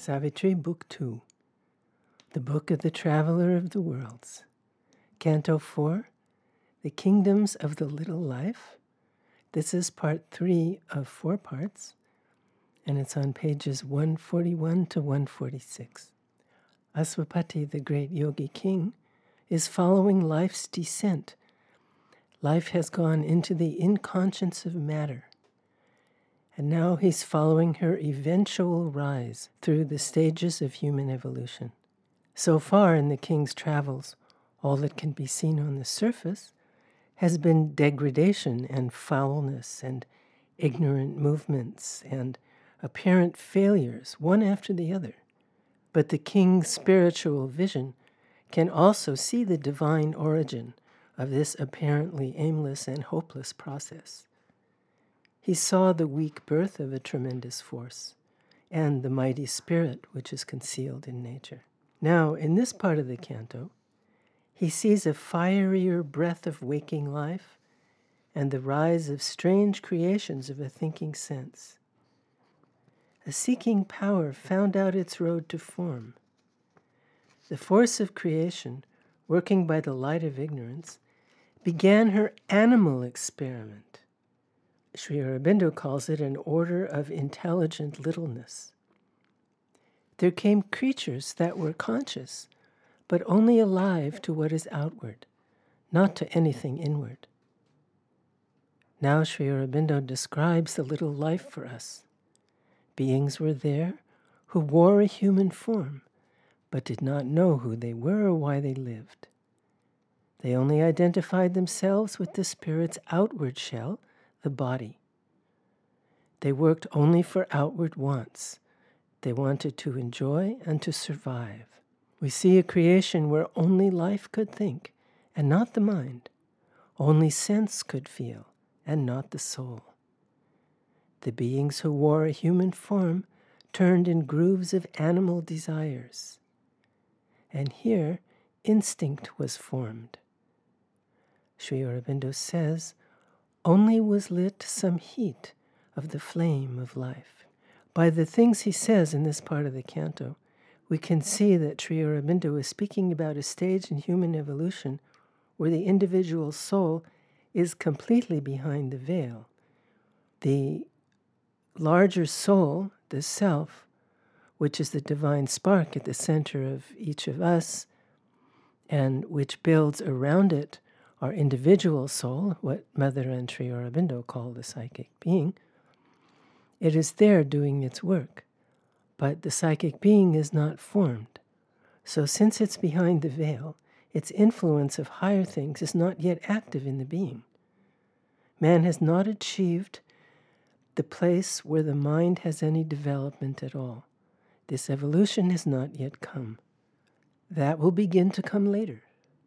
Savitri, Book 2, The Book of the Traveler of the Worlds, Canto 4, The Kingdoms of the Little Life. This is part 3 of 4 parts, and it's on pages 141 to 146. Aswapati, the great yogi king, is following life's descent. Life has gone into the inconscience of matter, and now he's following her eventual rise through the stages of human evolution. So far in the king's travels, all that can be seen on the surface has been degradation and foulness and ignorant movements and apparent failures, one after the other. But the king's spiritual vision can also see the divine origin of this apparently aimless and hopeless process. He saw the weak birth of a tremendous force and the mighty spirit which is concealed in nature. Now, in this part of the canto, he sees a fierier breath of waking life and the rise of strange creations of a thinking sense. A seeking power found out its road to form. The force of creation, working by the light of ignorance, began her animal experiment. Sri Aurobindo calls it an order of intelligent littleness. There came creatures that were conscious, but only alive to what is outward, not to anything inward. Now Sri Aurobindo describes the little life for us. Beings were there who wore a human form, but did not know who they were or why they lived. They only identified themselves with the spirit's outward shell, the body. They worked only for outward wants. They wanted to enjoy and to survive. We see a creation where only life could think, and not the mind. Only sense could feel, and not the soul. The beings who wore a human form turned in grooves of animal desires. And here, instinct was formed. Sri Aurobindo says, only was lit some heat of the flame of life. By the things he says in this part of the canto, we can see that Sri Aurobindo is speaking about a stage in human evolution where the individual soul is completely behind the veil. The larger soul, the self, which is the divine spark at the center of each of us, and which builds around it our individual soul, what Mother and Sri Aurobindo call the psychic being, it is there doing its work. But the psychic being is not formed. So since it's behind the veil, its influence of higher things is not yet active in the being. Man has not achieved the place where the mind has any development at all. This evolution has not yet come. That will begin to come later.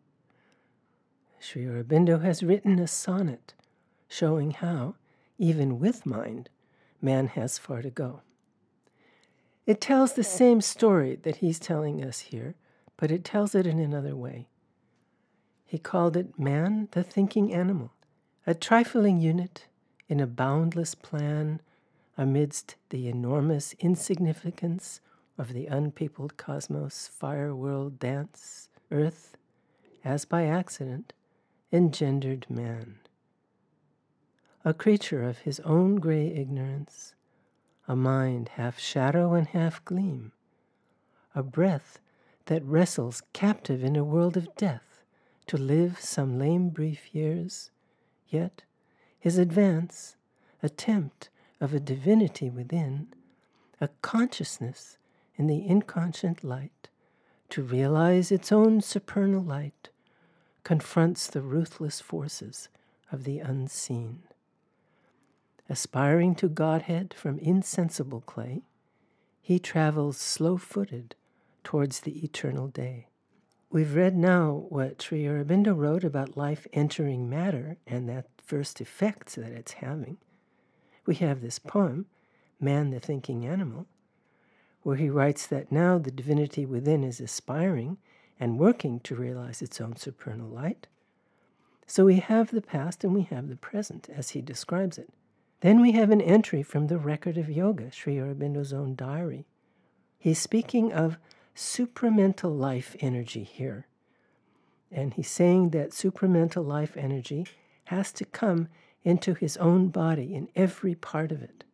Sri Aurobindo has written a sonnet showing how, even with mind, man has far to go. It tells the same story that he's telling us here, but it tells it in another way. He called it man, the thinking animal, a trifling unit in a boundless plan amidst the enormous insignificance of the unpeopled cosmos, fire world, dance, earth, as by accident, engendered man. A creature of his own gray ignorance, a mind half shadow and half gleam, a breath that wrestles captive in a world of death to live some lame brief years, yet his attempt of a divinity within, a consciousness in the inconscient light, to realize its own supernal light, confronts the ruthless forces of the unseen. Aspiring to Godhead from insensible clay, he travels slow-footed towards the eternal day. We've read now what Sri Aurobindo wrote about life entering matter and that first effects that it's having. We have this poem, Man the Thinking Animal, where he writes that now the divinity within is aspiring and working to realize its own supernal light. So we have the past and we have the present, as he describes it. Then we have an entry from the record of yoga, Sri Aurobindo's own diary, He's speaking of supramental life energy here. And he's saying that supramental life energy has to come into his own body in every part of it.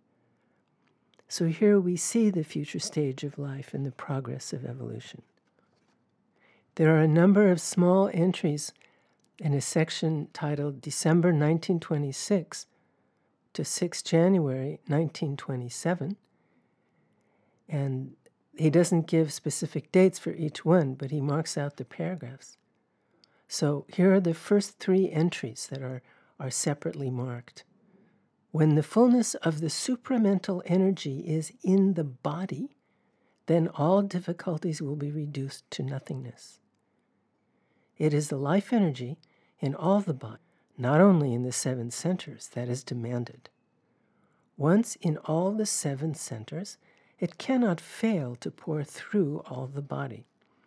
So here we see the future stage of life and the progress of evolution. There are a number of small entries in a section titled December 1926 to 6 January 1927. And he doesn't give specific dates for each one, but he marks out the paragraphs. So here are the first 3 entries that are separately marked. When the fullness of the supramental energy is in the body, then all difficulties will be reduced to nothingness. It is the life energy in all the body, not only in the 7 centers, that is demanded. Once in all the 7 centers, it cannot fail to pour through all the body.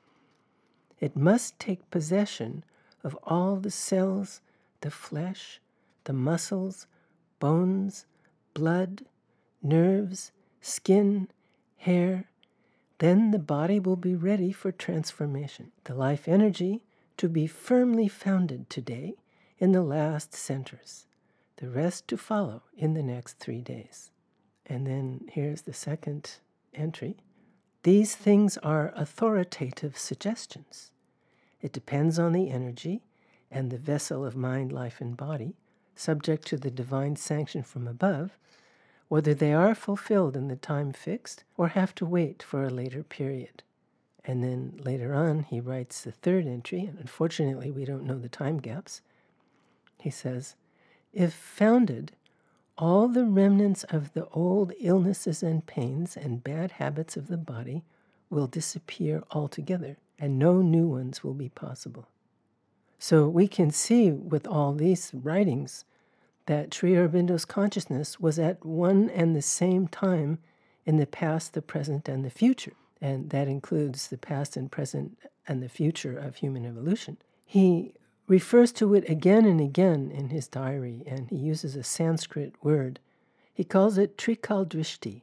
It must take possession of all the cells, the flesh, the muscles, bones, blood, nerves, skin, hair. Then the body will be ready for transformation. The life energy to be firmly founded today in the last centers. The rest to follow in the next 3 days. And then here's the second entry. These things are authoritative suggestions. It depends on the energy and the vessel of mind, life, and body, subject to the divine sanction from above, whether they are fulfilled in the time fixed or have to wait for a later period. And then later on, he writes the third entry, and unfortunately we don't know the time gaps. He says, if founded, all the remnants of the old illnesses and pains and bad habits of the body will disappear altogether, and no new ones will be possible. So we can see with all these writings that Sri Aurobindo's consciousness was at one and the same time in the past, the present, and the future. And that includes the past and present and the future of human evolution. He refers to it again and again in his diary, and he uses a Sanskrit word. He calls it Trikaldrishti.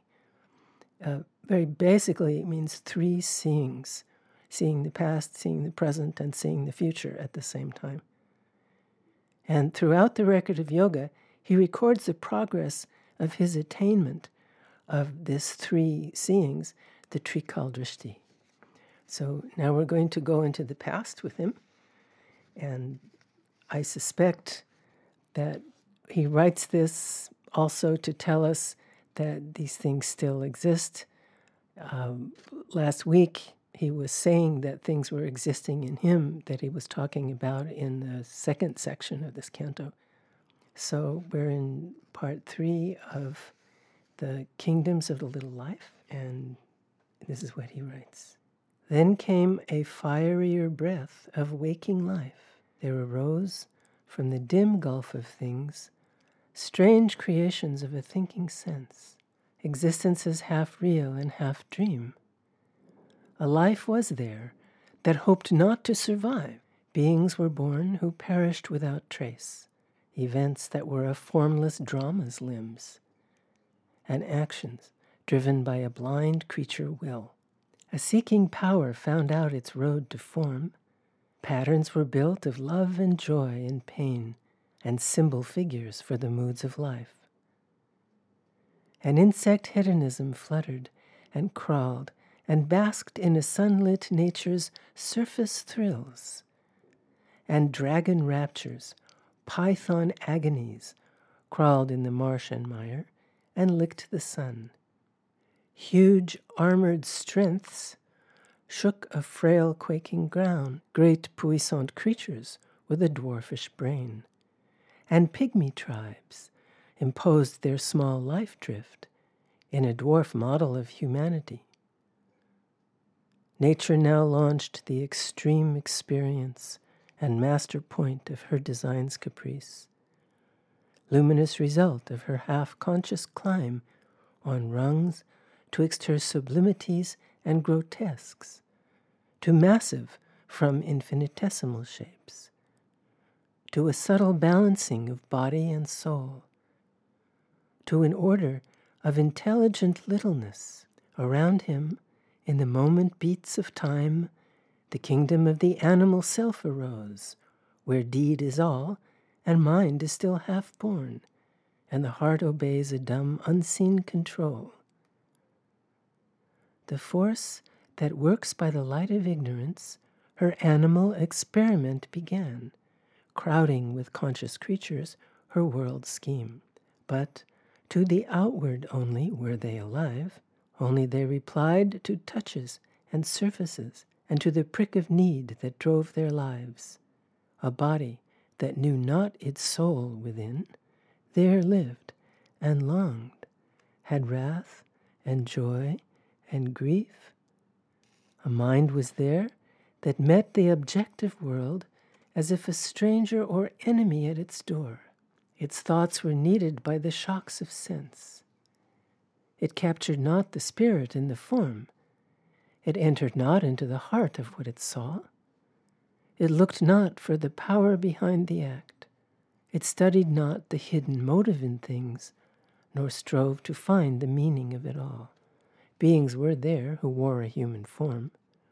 Very basically, it means 3 seeings. Seeing the past, seeing the present, and seeing the future at the same time. And throughout the record of yoga, he records the progress of his attainment of this 3 seeings, the Trikaldrishti. So now we're going to go into the past with him, and I suspect that he writes this also to tell us that these things still exist. Last week, he was saying that things were existing in him that he was talking about in the 2nd section of this canto. So we're in part 3 of the Kingdoms of the Little Life, and this is what he writes. Then came a fierier breath of waking life. There arose from the dim gulf of things strange creations of a thinking sense, existences half real and half dream. A life was there that hoped not to survive. Beings were born who perished without trace. Events that were a formless drama's limbs. And actions driven by a blind creature will. A seeking power found out its road to form. Patterns were built of love and joy and pain, and symbol figures for the moods of life. An insect hedonism fluttered and crawled and basked in a sunlit nature's surface thrills. And dragon raptures, python agonies, crawled in the marsh and mire and licked the sun. Huge armored strengths shook a frail quaking ground, great puissant creatures with a dwarfish brain. And pygmy tribes imposed their small life drift in a dwarf model of humanity. Nature now launched the extreme experience and master point of her design's caprice, luminous result of her half-conscious climb on rungs twixt her sublimities and grotesques, to massive from infinitesimal shapes, to a subtle balancing of body and soul, to an order of intelligent littleness. Around him, In the moment beats of time, the kingdom of the animal self arose, where deed is all, and mind is still half born, and the heart obeys a dumb, unseen control. The force that works by the light of ignorance, her animal experiment began, crowding with conscious creatures her world scheme. But to the outward only were they alive, only they replied to touches and surfaces, and to the prick of need that drove their lives. A body that knew not its soul within, there lived and longed, had wrath and joy and grief. A mind was there that met the objective world as if a stranger or enemy at its door. Its thoughts were kneaded by the shocks of sense. It captured not the spirit in the form. It entered not into the heart of what it saw. It looked not for the power behind the act. It studied not the hidden motive in things, nor strove to find the meaning of it all. Beings were there who wore a human form.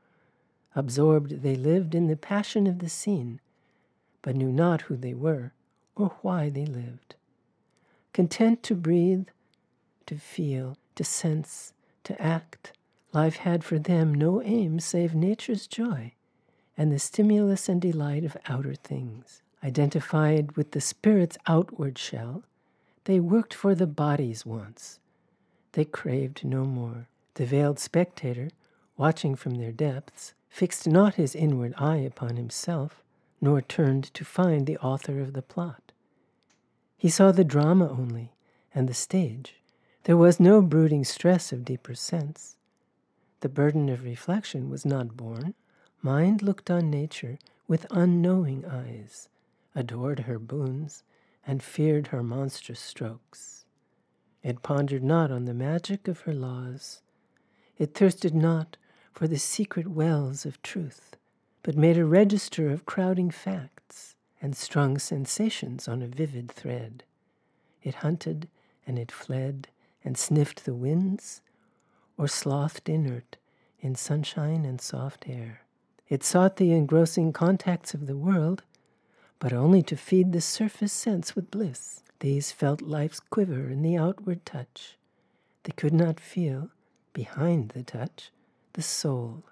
Absorbed, they lived in the passion of the scene, but knew not who they were or why they lived. Content to breathe, to feel, to sense, to act, life had for them no aim save nature's joy and the stimulus and delight of outer things. Identified with the spirit's outward shell, they worked for the body's wants. They craved no more. The veiled spectator, watching from their depths, fixed not his inward eye upon himself, nor turned to find the author of the plot. He saw the drama only, and the stage. There was no brooding stress of deeper sense. The burden of reflection was not borne. Mind looked on nature with unknowing eyes, adored her boons, and feared her monstrous strokes. It pondered not on the magic of her laws. It thirsted not for the secret wells of truth, but made a register of crowding facts and strung sensations on a vivid thread. It hunted and it fled and sniffed the winds, or slothed inert in sunshine and soft air. It sought the engrossing contacts of the world, but only to feed the surface sense with bliss. These felt life's quiver in the outward touch. They could not feel, behind the touch, the soul.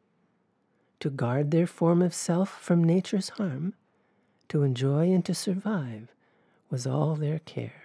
To guard their form of self from nature's harm, to enjoy and to survive, was all their care.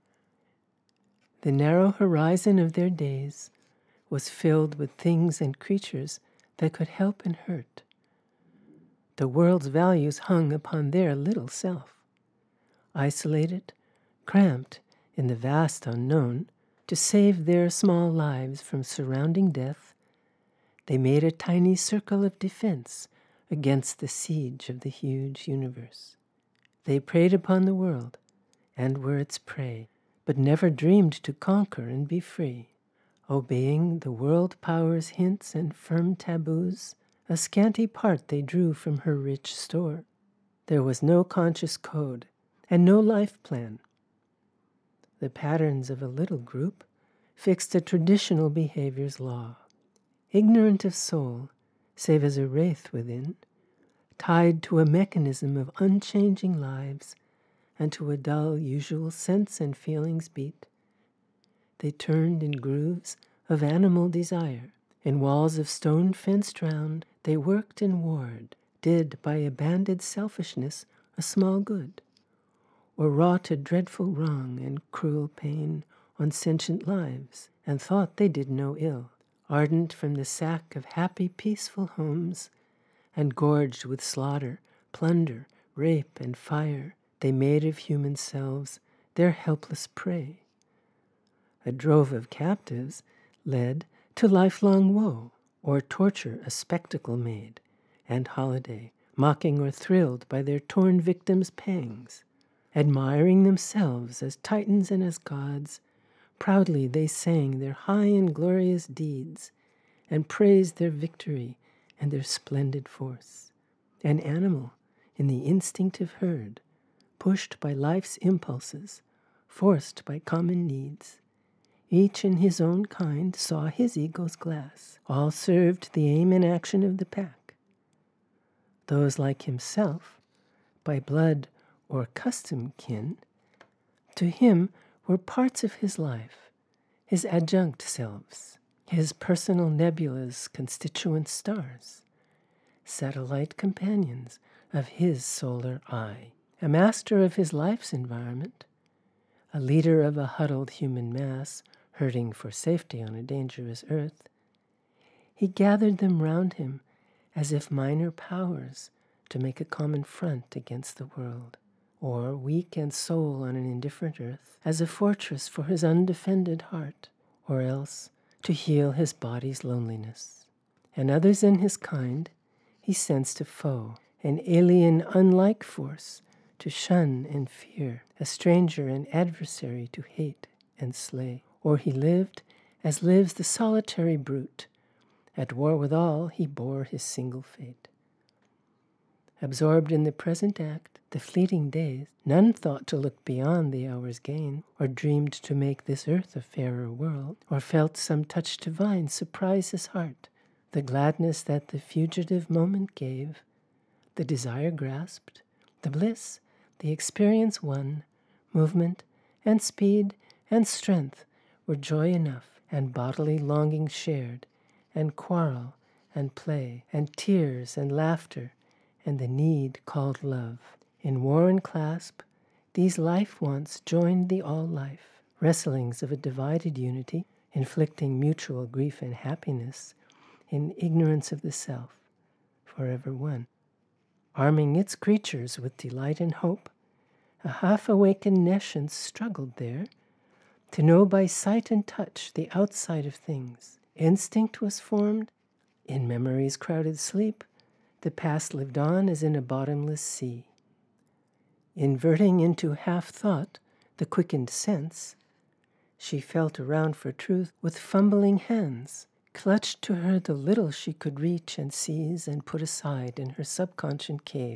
The narrow horizon of their days was filled with things and creatures that could help and hurt. The world's values hung upon their little self. Isolated, cramped in the vast unknown, to save their small lives from surrounding death, they made a tiny circle of defense against the siege of the huge universe. They preyed upon the world and were its prey, but never dreamed to conquer and be free. Obeying the world power's hints and firm taboos, a scanty part they drew from her rich store. There was no conscious code and no life plan. The patterns of a little group fixed a traditional behavior's law. Ignorant of soul, save as a wraith within, tied to a mechanism of unchanging lives and to a dull usual sense and feelings beat, they turned in grooves of animal desire. In walls of stone fenced round, they worked and warred, did by a banded selfishness a small good, or wrought a dreadful wrong and cruel pain on sentient lives, and thought they did no ill. Ardent from the sack of happy, peaceful homes, and gorged with slaughter, plunder, rape, and fire, they made of human selves their helpless prey. A drove of captives led to lifelong woe, or torture a spectacle made, and holiday, mocking or thrilled by their torn victims' pangs. Admiring themselves as titans and as gods, proudly they sang their high and glorious deeds, and praised their victory and their splendid force. An animal in the instinctive herd, pushed by life's impulses, forced by common needs, each in his own kind, saw his ego's glass. All served the aim and action of the pack. Those like himself, by blood or custom kin, to him were parts of his life, his adjunct selves, his personal nebulas, constituent stars, satellite companions of his solar eye. A master of his life's environment, a leader of a huddled human mass hurting for safety on a dangerous earth, he gathered them round him as if minor powers to make a common front against the world, or weak and soul on an indifferent earth as a fortress for his undefended heart, or else to heal his body's loneliness. And others in his kind he sensed a foe, an alien unlike force to shun and fear, a stranger and adversary to hate and slay. Or he lived as lives the solitary brute. At war with all, he bore his single fate. Absorbed in the present act, the fleeting days, none thought to look beyond the hour's gain, or dreamed to make this earth a fairer world, or felt some touch divine surprise his heart, the gladness that the fugitive moment gave, the desire grasped, the bliss, the experience won, movement and speed and strength were joy enough, and bodily longing shared, and quarrel and play, and tears and laughter, and the need called love. In war and clasp, these life wants joined the all-life, wrestlings of a divided unity, inflicting mutual grief and happiness in ignorance of the self, forever one. Arming its creatures with delight and hope, a half-awakened nescience struggled there to know by sight and touch the outside of things. Instinct was formed. In memory's crowded sleep, the past lived on as in a bottomless sea. Inverting into half-thought the quickened sense, she felt around for truth with fumbling hands, clutched to her the little she could reach and seize and put aside in her subconscious cave.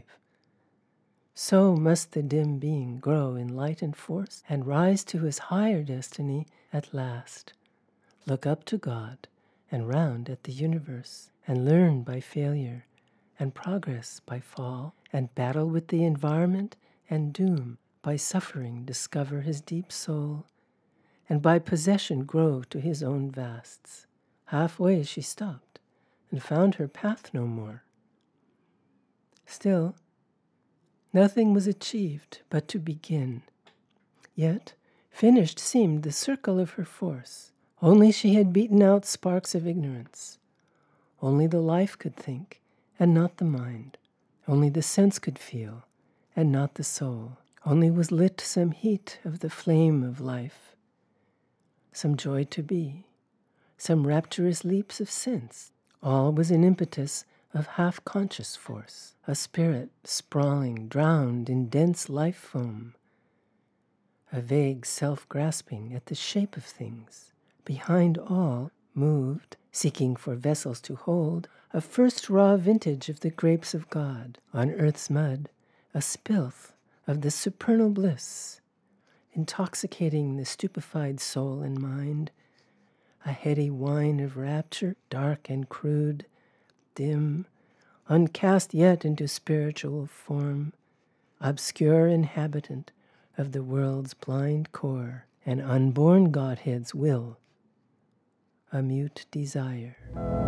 So must the dim being grow in light and force and rise to his higher destiny at last. Look up to God and round at the universe, and learn by failure and progress by fall, and battle with the environment and doom by suffering discover his deep soul, and by possession grow to his own vasts. Halfway she stopped and found her path no more. Still, nothing was achieved but to begin. Yet, finished seemed the circle of her force. Only she had beaten out sparks of ignorance. Only the life could think, and not the mind. Only the sense could feel, and not the soul. Only was lit some heat of the flame of life, some joy to be, some rapturous leaps of sense. All was an impetus of half-conscious force, a spirit sprawling, drowned in dense life foam, a vague self-grasping at the shape of things. Behind all, moved, seeking for vessels to hold, a first raw vintage of the grapes of God, on earth's mud, a spilth of the supernal bliss, intoxicating the stupefied soul and mind, a heady wine of rapture, dark and crude, dim, uncast yet into spiritual form, obscure inhabitant of the world's blind core, an unborn Godhead's will, a mute desire.